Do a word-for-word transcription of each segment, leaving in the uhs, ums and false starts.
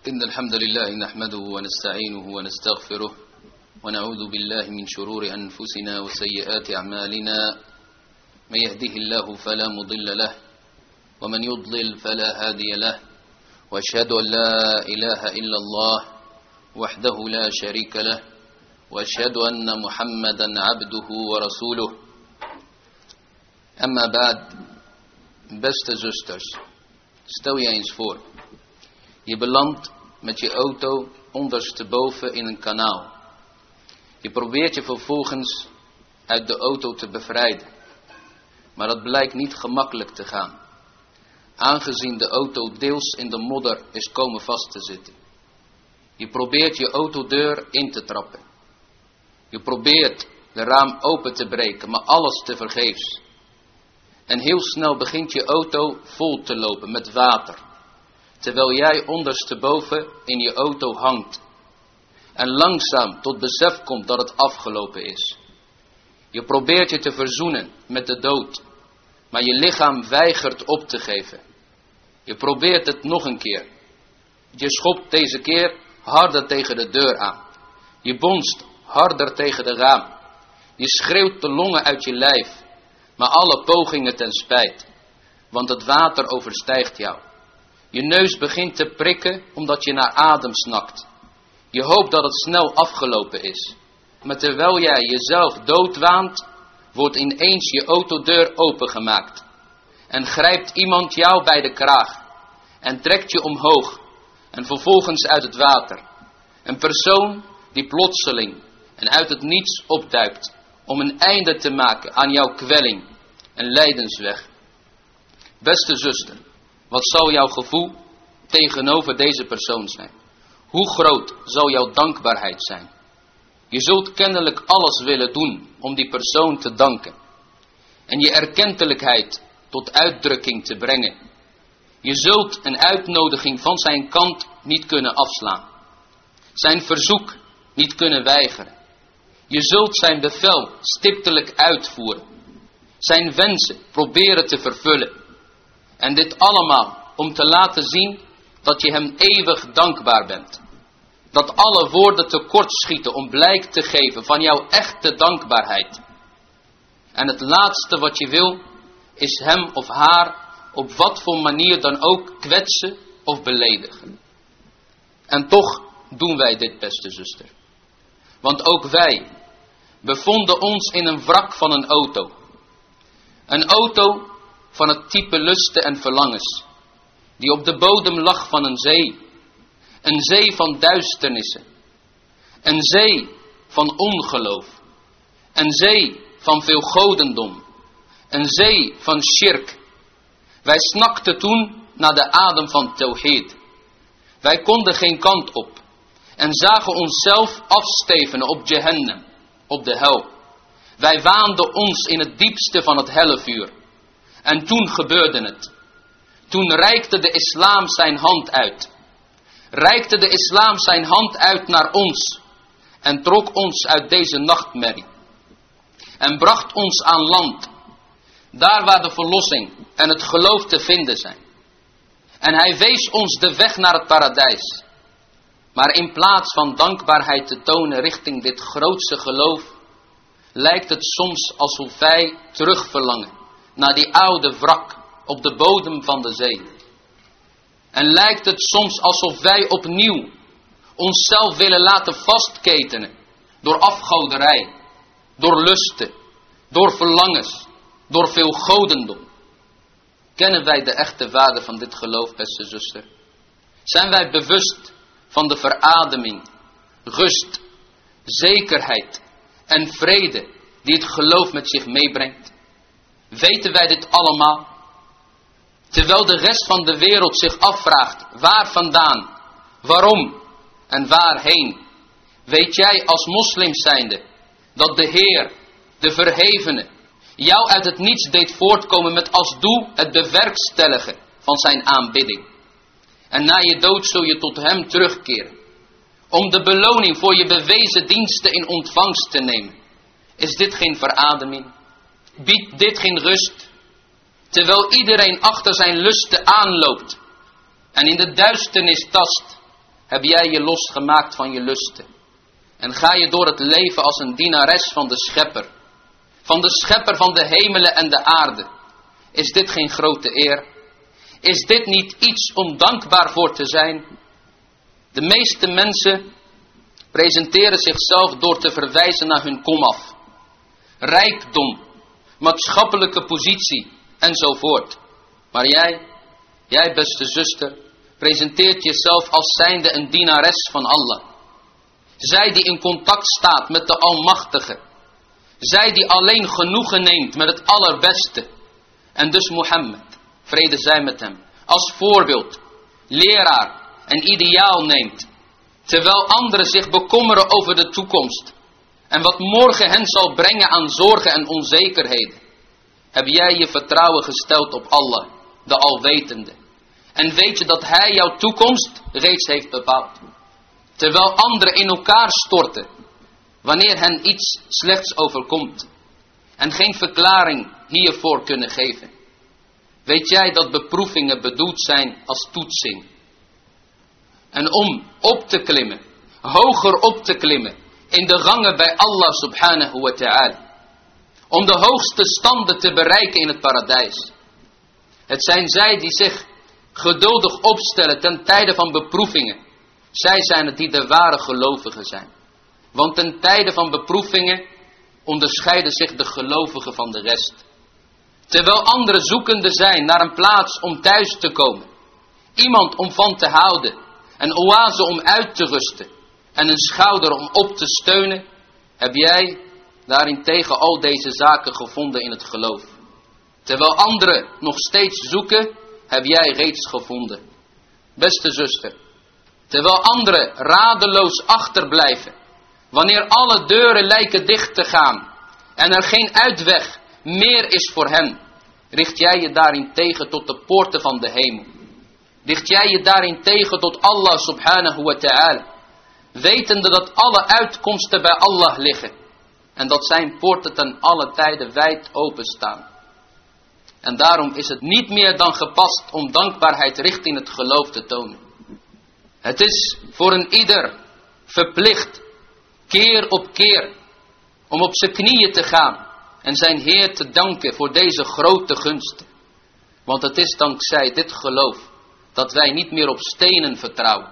إن الحمد لله نحمده ونستعينه ونستغفره ونعوذ بالله من شرور أنفسنا وسيئات أعمالنا من يهده الله فلا مضل له ومن يضلل فلا هادي له وأشهد أن لا إله إلا الله وحده لا شريك له وأشهد أن محمدا عبده ورسوله أما بعد. Beste zusters, stel je eens voor, je belandt met je auto ondersteboven in een kanaal. Je probeert je vervolgens uit de auto te bevrijden, maar dat blijkt niet gemakkelijk te gaan, aangezien de auto deels in de modder is komen vast te zitten. Je probeert je autodeur in te trappen. Je probeert de raam open te breken, maar alles tevergeefs. En heel snel begint je auto vol te lopen met water, terwijl jij ondersteboven in je auto hangt en langzaam tot besef komt dat het afgelopen is. Je probeert je te verzoenen met de dood, maar je lichaam weigert op te geven. Je probeert het nog een keer. Je schopt deze keer harder tegen de deur aan. Je bonst harder tegen de raam. Je schreeuwt de longen uit je lijf, maar alle pogingen ten spijt, want het water overstijgt jou. Je neus begint te prikken omdat je naar adem snakt. Je hoopt dat het snel afgelopen is. Maar terwijl jij jezelf doodwaant, wordt ineens je autodeur opengemaakt. En grijpt iemand jou bij de kraag en trekt je omhoog en vervolgens uit het water. Een persoon die plotseling en uit het niets opduikt om een einde te maken aan jouw kwelling en lijdensweg. Beste zuster, wat zal jouw gevoel tegenover deze persoon zijn? Hoe groot zal jouw dankbaarheid zijn? Je zult kennelijk alles willen doen om die persoon te danken en je erkentelijkheid tot uitdrukking te brengen. Je zult een uitnodiging van zijn kant niet kunnen afslaan, zijn verzoek niet kunnen weigeren. Je zult zijn bevel stiptelijk uitvoeren, zijn wensen proberen te vervullen. En dit allemaal om te laten zien dat je hem eeuwig dankbaar bent. Dat alle woorden tekortschieten om blijk te geven van jouw echte dankbaarheid. En het laatste wat je wil is hem of haar op wat voor manier dan ook kwetsen of beledigen. En toch doen wij dit, beste zuster. Want ook wij bevonden ons in een wrak van een auto. Een auto van het type lusten en verlangens, die op de bodem lag van een zee. Een zee van duisternissen. Een zee van ongeloof. Een zee van veel godendom. Een zee van shirk. Wij snakten toen naar de adem van tawhid. Wij konden geen kant op en zagen onszelf afstevenen op Jahannam, op de hel. Wij waanden ons in het diepste van het hellevuur. En toen gebeurde het. Toen reikte de islam zijn hand uit. Reikte de islam zijn hand uit naar ons. En trok ons uit deze nachtmerrie. En bracht ons aan land. Daar waar de verlossing en het geloof te vinden zijn. En hij wees ons de weg naar het paradijs. Maar in plaats van dankbaarheid te tonen richting dit grootste geloof, lijkt het soms alsof wij terugverlangen naar die oude wrak op de bodem van de zee. En lijkt het soms alsof wij opnieuw onszelf willen laten vastketenen door afgoderij, door lusten, door verlangens, door veel godendom. Kennen wij de echte waarde van dit geloof, beste zuster? Zijn wij bewust van de verademing, rust, zekerheid en vrede die het geloof met zich meebrengt? Weten wij dit allemaal? Terwijl de rest van de wereld zich afvraagt waar vandaan, waarom en waarheen, weet jij als moslim zijnde dat de Heer, de Verhevene, jou uit het niets deed voortkomen met als doel het bewerkstelligen van zijn aanbidding. En na je dood zul je tot hem terugkeren, om de beloning voor je bewezen diensten in ontvangst te nemen. Is dit geen verademing? Biedt dit geen rust? Terwijl iedereen achter zijn lusten aanloopt en in de duisternis tast, heb jij je losgemaakt van je lusten. En ga je door het leven als een dienares van de schepper. Van de schepper van de hemelen en de aarde. Is dit geen grote eer? Is dit niet iets om dankbaar voor te zijn? De meeste mensen presenteren zichzelf door te verwijzen naar hun komaf. Rijkdom, maatschappelijke positie enzovoort. Maar jij, jij beste zuster, presenteert jezelf als zijnde een dienares van Allah. Zij die in contact staat met de Almachtige. Zij die alleen genoegen neemt met het allerbeste. En dus Mohammed, vrede zij met hem, als voorbeeld, leraar en ideaal neemt. Terwijl anderen zich bekommeren over de toekomst. En wat morgen hen zal brengen aan zorgen en onzekerheden. Heb jij je vertrouwen gesteld op Allah, de Alwetende. En weet je dat Hij jouw toekomst reeds heeft bepaald. Terwijl anderen in elkaar storten, wanneer hen iets slechts overkomt. En geen verklaring hiervoor kunnen geven. Weet jij dat beproevingen bedoeld zijn als toetsing. En om op te klimmen, hoger op te klimmen, in de rangen bij Allah subhanahu wa ta'ala. Om de hoogste standen te bereiken in het paradijs. Het zijn zij die zich geduldig opstellen ten tijde van beproevingen. Zij zijn het die de ware gelovigen zijn. Want ten tijde van beproevingen onderscheiden zich de gelovigen van de rest. Terwijl anderen zoekende zijn naar een plaats om thuis te komen. Iemand om van te houden. Een oase om uit te rusten. En een schouder om op te steunen. Heb jij daarentegen al deze zaken gevonden in het geloof. Terwijl anderen nog steeds zoeken, heb jij reeds gevonden. Beste zuster. Terwijl anderen radeloos achterblijven. Wanneer alle deuren lijken dicht te gaan. En er geen uitweg meer is voor hen. Richt jij je daarentegen tot de poorten van de hemel. Richt jij je daarentegen tot Allah subhanahu wa ta'ala. Wetende dat alle uitkomsten bij Allah liggen. En dat zijn poorten ten alle tijden wijd openstaan. En daarom is het niet meer dan gepast om dankbaarheid richting het geloof te tonen. Het is voor een ieder verplicht, keer op keer, om op zijn knieën te gaan en zijn Heer te danken voor deze grote gunsten. Want het is dankzij dit geloof dat wij niet meer op stenen vertrouwen.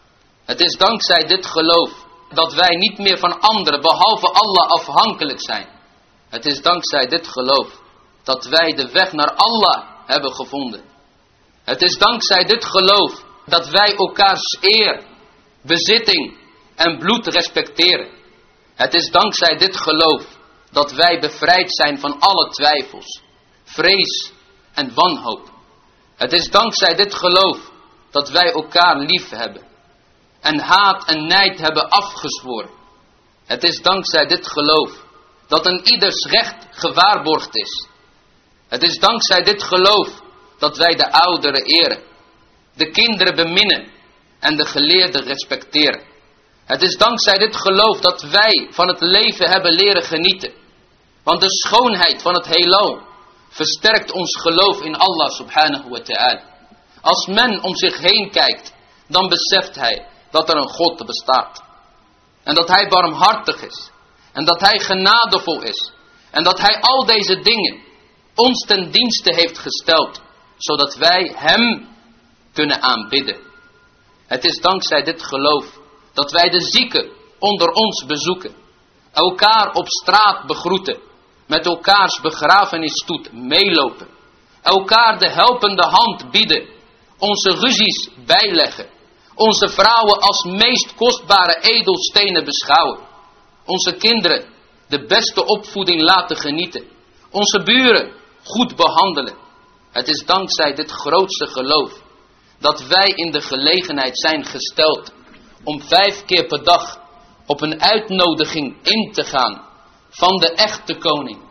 Het is dankzij dit geloof dat wij niet meer van anderen behalve Allah afhankelijk zijn. Het is dankzij dit geloof dat wij de weg naar Allah hebben gevonden. Het is dankzij dit geloof dat wij elkaars eer, bezitting en bloed respecteren. Het is dankzij dit geloof dat wij bevrijd zijn van alle twijfels, vrees en wanhoop. Het is dankzij dit geloof dat wij elkaar lief hebben en haat en nijd hebben afgezworen. Het is dankzij dit geloof dat een ieders recht gewaarborgd is. Het is dankzij dit geloof dat wij de ouderen eren, de kinderen beminnen en de geleerden respecteren. Het is dankzij dit geloof dat wij van het leven hebben leren genieten. Want de schoonheid van het heelal versterkt ons geloof in Allah subhanahu wa ta'ala. Als men om zich heen kijkt, dan beseft hij dat er een God bestaat. En dat hij barmhartig is. En dat hij genadevol is. En dat hij al deze dingen ons ten dienste heeft gesteld. Zodat wij hem kunnen aanbidden. Het is dankzij dit geloof dat wij de zieken onder ons bezoeken. Elkaar op straat begroeten. Met elkaars begrafenisstoet meelopen. Elkaar de helpende hand bieden. Onze ruzies bijleggen. Onze vrouwen als meest kostbare edelstenen beschouwen. Onze kinderen de beste opvoeding laten genieten. Onze buren goed behandelen. Het is dankzij dit grootste geloof dat wij in de gelegenheid zijn gesteld om vijf keer per dag op een uitnodiging in te gaan van de echte koning.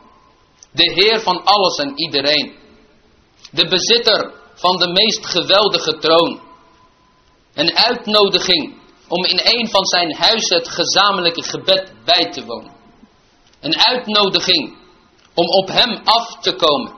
De Heer van alles en iedereen. De bezitter van de meest geweldige troon. Een uitnodiging om in een van zijn huizen het gezamenlijke gebed bij te wonen. Een uitnodiging om op hem af te komen.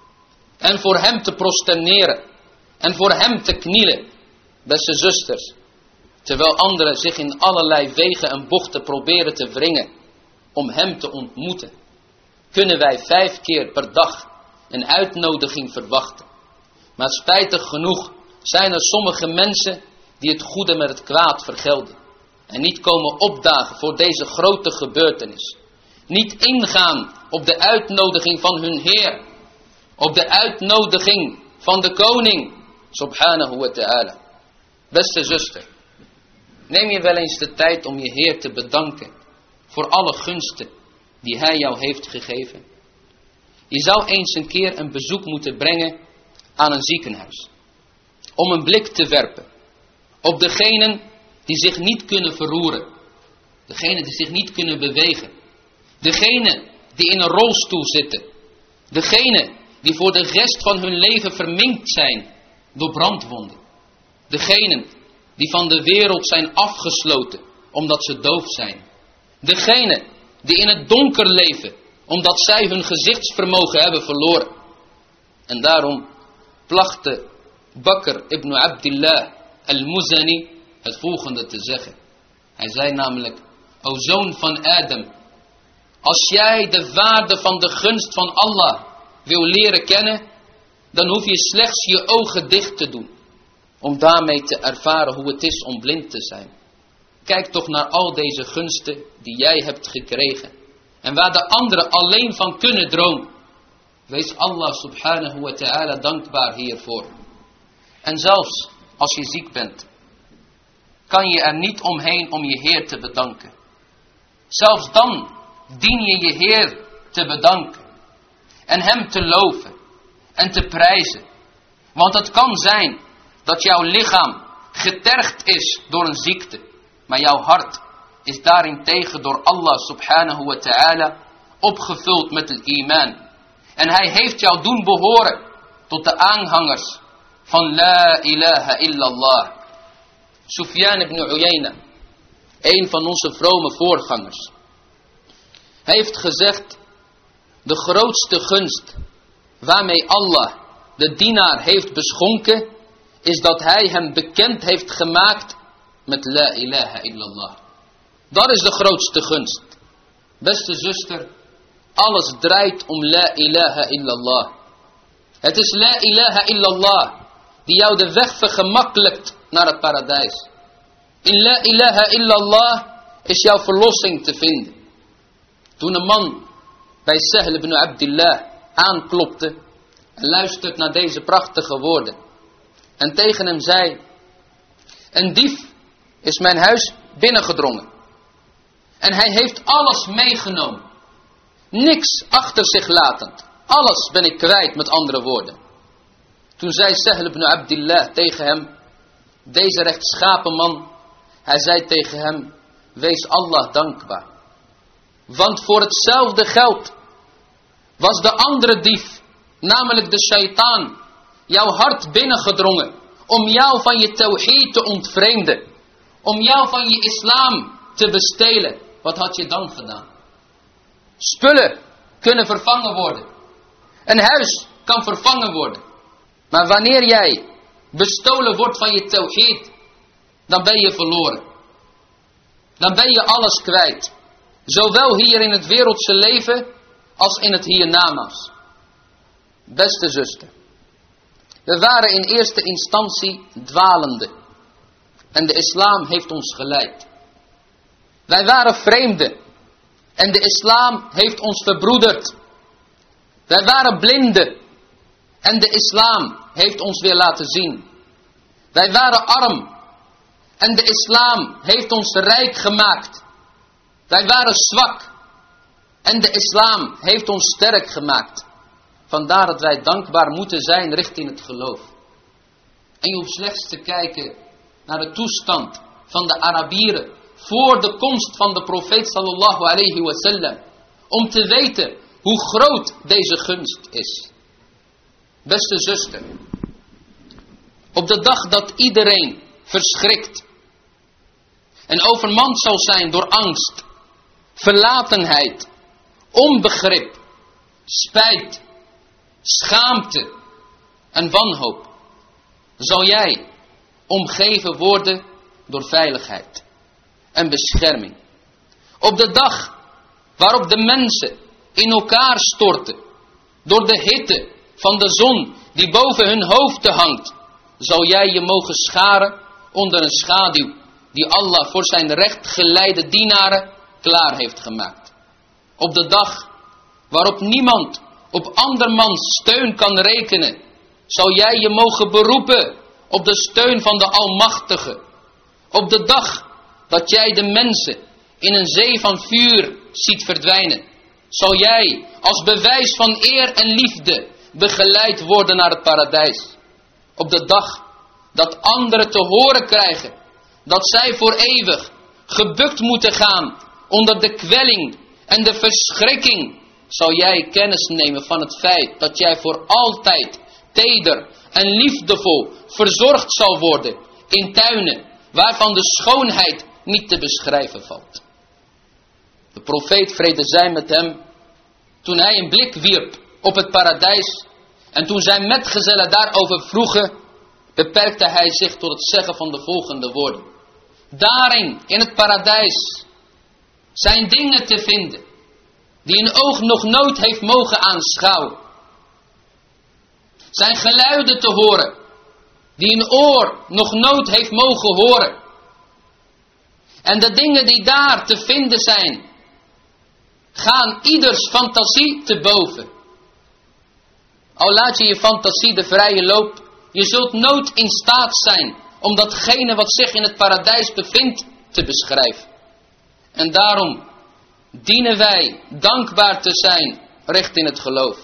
En voor hem te prosterneren. En voor hem te knielen. Beste zusters. terwijl anderen zich in allerlei wegen en bochten proberen te wringen om hem te ontmoeten, kunnen wij vijf keer per dag een uitnodiging verwachten. Maar spijtig genoeg zijn er sommige mensen die het goede met het kwaad vergelden en niet komen opdagen voor deze grote gebeurtenis. Niet ingaan op de uitnodiging van hun Heer, op de uitnodiging van de koning, subhanahu wa ta'ala. Beste zuster, neem je wel eens de tijd om je Heer te bedanken voor alle gunsten die Hij jou heeft gegeven. Je zou eens een keer een bezoek moeten brengen aan een ziekenhuis, om een blik te werpen op degenen die zich niet kunnen verroeren, degenen die zich niet kunnen bewegen, degenen die in een rolstoel zitten, degenen die voor de rest van hun leven verminkt zijn door brandwonden, degenen die van de wereld zijn afgesloten omdat ze doof zijn, degenen die in het donker leven omdat zij hun gezichtsvermogen hebben verloren. En daarom plachtte Bakr ibn Abdillah al-Muzani het volgende te zeggen. Hij zei namelijk: O zoon van Adam, als jij de waarde van de gunst van Allah wil leren kennen, dan hoef je slechts je ogen dicht te doen, om daarmee te ervaren hoe het is om blind te zijn. Kijk toch naar al deze gunsten die jij hebt gekregen en waar de anderen alleen van kunnen dromen. Wees Allah subhanahu wa ta'ala dankbaar hiervoor. En zelfs als je ziek bent, kan je er niet omheen om je Heer te bedanken. Zelfs dan dien je je Heer te bedanken en Hem te loven en te prijzen. Want het kan zijn dat jouw lichaam getergd is door een ziekte, maar jouw hart is daarentegen door Allah subhanahu wa ta'ala opgevuld met het iman. En Hij heeft jou doen behoren tot de aanhangers van La ilaha illallah. Sufyan ibn Uyayna, een van onze vrome voorgangers, heeft gezegd: de grootste gunst waarmee Allah de dienaar heeft beschonken, is dat Hij hem bekend heeft gemaakt met La ilaha illallah. Dat is de grootste gunst. Beste zuster, alles draait om La ilaha illallah. Het is La ilaha illallah die jou de weg vergemakkelijkt naar het paradijs. In La ilaha illallah is jouw verlossing te vinden. Toen een man bij Sahl ibn Abdillah aanklopte en luisterde naar deze prachtige woorden en tegen hem zei: een dief is mijn huis binnengedrongen en hij heeft alles meegenomen, niks achter zich latend, alles ben ik kwijt, met andere woorden. Toen zei Sahl ibn Abdillah tegen hem, deze rechtschapen man, hij zei tegen hem: wees Allah dankbaar, want voor hetzelfde geld was de andere dief, namelijk de shaitaan, jouw hart binnengedrongen om jou van je tawhid te ontvreemden, om jou van je islam te bestelen. Wat had je dan gedaan? Spullen kunnen vervangen worden, een huis kan vervangen worden, maar wanneer jij bestolen wordt van je tawhid, dan ben je verloren. Dan ben je alles kwijt. Zowel hier in het wereldse leven als in het hiernamaals. Beste zuster, we waren in eerste instantie dwalende en de islam heeft ons geleid. Wij waren vreemden en de islam heeft ons verbroederd. Wij waren blinden en de islam heeft ons weer laten zien. Wij waren arm en de islam heeft ons rijk gemaakt. Wij waren zwak en de islam heeft ons sterk gemaakt. Vandaar dat wij dankbaar moeten zijn richting het geloof. En je hoeft slechts te kijken naar de toestand van de Arabieren voor de komst van de profeet sallallahu alayhi wa sallam, om te weten hoe groot deze gunst is. Beste zuster, op de dag dat iedereen verschrikt en overmand zal zijn door angst, verlatenheid, onbegrip, spijt, schaamte en wanhoop, zal jij omgeven worden door veiligheid en bescherming. Op de dag waarop de mensen in elkaar storten door de hitte van de zon die boven hun hoofden hangt, zal jij je mogen scharen onder een schaduw die Allah voor zijn rechtgeleide dienaren klaar heeft gemaakt. Op de dag waarop niemand op andermans steun kan rekenen, zal jij je mogen beroepen op de steun van de Almachtige. Op de dag dat jij de mensen in een zee van vuur ziet verdwijnen, zal jij als bewijs van eer en liefde begeleid worden naar het paradijs. Op de dag dat anderen te horen krijgen dat zij voor eeuwig gebukt moeten gaan onder de kwelling en de verschrikking, zal jij kennis nemen van het feit dat jij voor altijd teder en liefdevol verzorgd zal worden in tuinen waarvan de schoonheid niet te beschrijven valt. De profeet, vrede zij met hem, toen hij een blik wierp op het paradijs en toen zijn metgezellen daarover vroegen, beperkte hij zich tot het zeggen van de volgende woorden. Daarin, in het paradijs, zijn dingen te vinden die een oog nog nooit heeft mogen aanschouwen. Zijn geluiden te horen die een oor nog nooit heeft mogen horen. En de dingen die daar te vinden zijn, gaan ieders fantasie te boven. Al laat je je fantasie de vrije loop, je zult nooit in staat zijn om datgene wat zich in het paradijs bevindt te beschrijven. En daarom dienen wij dankbaar te zijn recht in het geloof.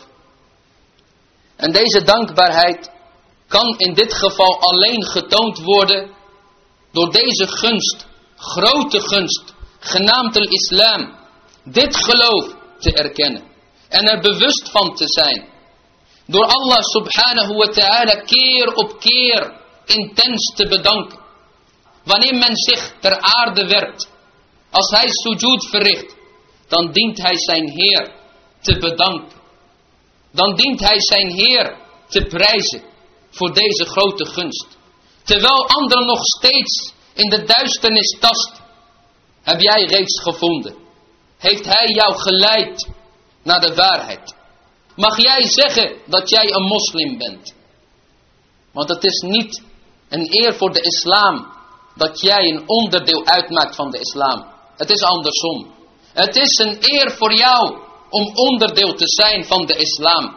En deze dankbaarheid kan in dit geval alleen getoond worden door deze gunst, grote gunst, genaamd el islam, dit geloof te erkennen en er bewust van te zijn. Door Allah subhanahu wa ta'ala keer op keer intens te bedanken. Wanneer men zich ter aarde werpt, als hij sujud verricht, dan dient hij zijn Heer te bedanken. Dan dient hij zijn Heer te prijzen voor deze grote gunst. Terwijl anderen nog steeds in de duisternis tasten, heb jij reeds gevonden. Heeft hij jou geleid naar de waarheid. Mag jij zeggen dat jij een moslim bent? Want het is niet een eer voor de islam dat jij een onderdeel uitmaakt van de islam. Het is andersom. Het is een eer voor jou om onderdeel te zijn van de islam.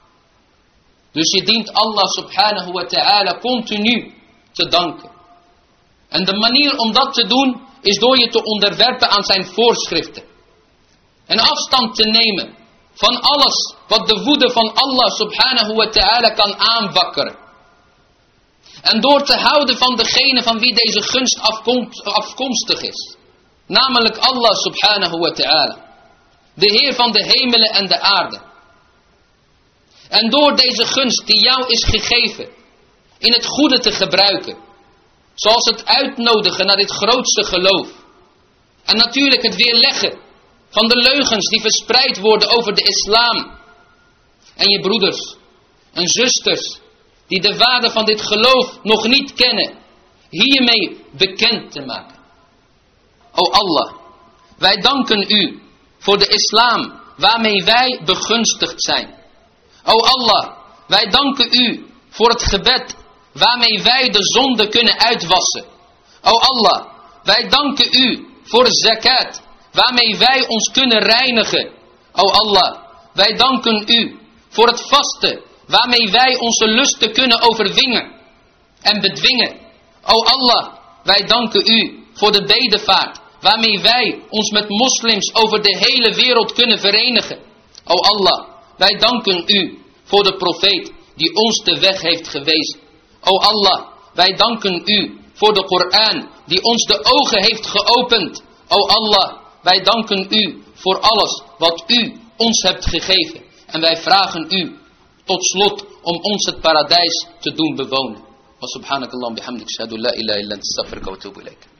Dus je dient Allah subhanahu wa ta'ala continu te danken. En de manier om dat te doen is door je te onderwerpen aan zijn voorschriften. En afstand te nemen van alles wat de woede van Allah subhanahu wa ta'ala kan aanwakkeren. En door te houden van degene van wie deze gunst afkomstig is. Namelijk Allah subhanahu wa ta'ala. De Heer van de hemelen en de aarde. En door deze gunst die jou is gegeven, in het goede te gebruiken. Zoals het uitnodigen naar dit grootste geloof. En natuurlijk het weerleggen van de leugens die verspreid worden over de islam. En je broeders en zusters die de waarde van dit geloof nog niet kennen, hiermee bekend te maken. O Allah, wij danken u voor de islam waarmee wij begunstigd zijn. O Allah, wij danken u voor het gebed waarmee wij de zonde kunnen uitwassen. O Allah, wij danken u voor de zakat waarmee wij ons kunnen reinigen. O Allah, wij danken u voor het vasten waarmee wij onze lusten kunnen overwinnen en bedwingen. O Allah, wij danken u voor de bedevaart waarmee wij ons met moslims over de hele wereld kunnen verenigen. O Allah, wij danken u voor de profeet die ons de weg heeft gewezen. O Allah, wij danken u voor de Koran die ons de ogen heeft geopend. O Allah, wij danken u voor alles wat u ons hebt gegeven. En wij vragen u tot slot om ons het paradijs te doen bewonen. Wa subhanakallah bihamdik, shahadu la ilaha illa anta, astaghfiruka wa atubu ilaik.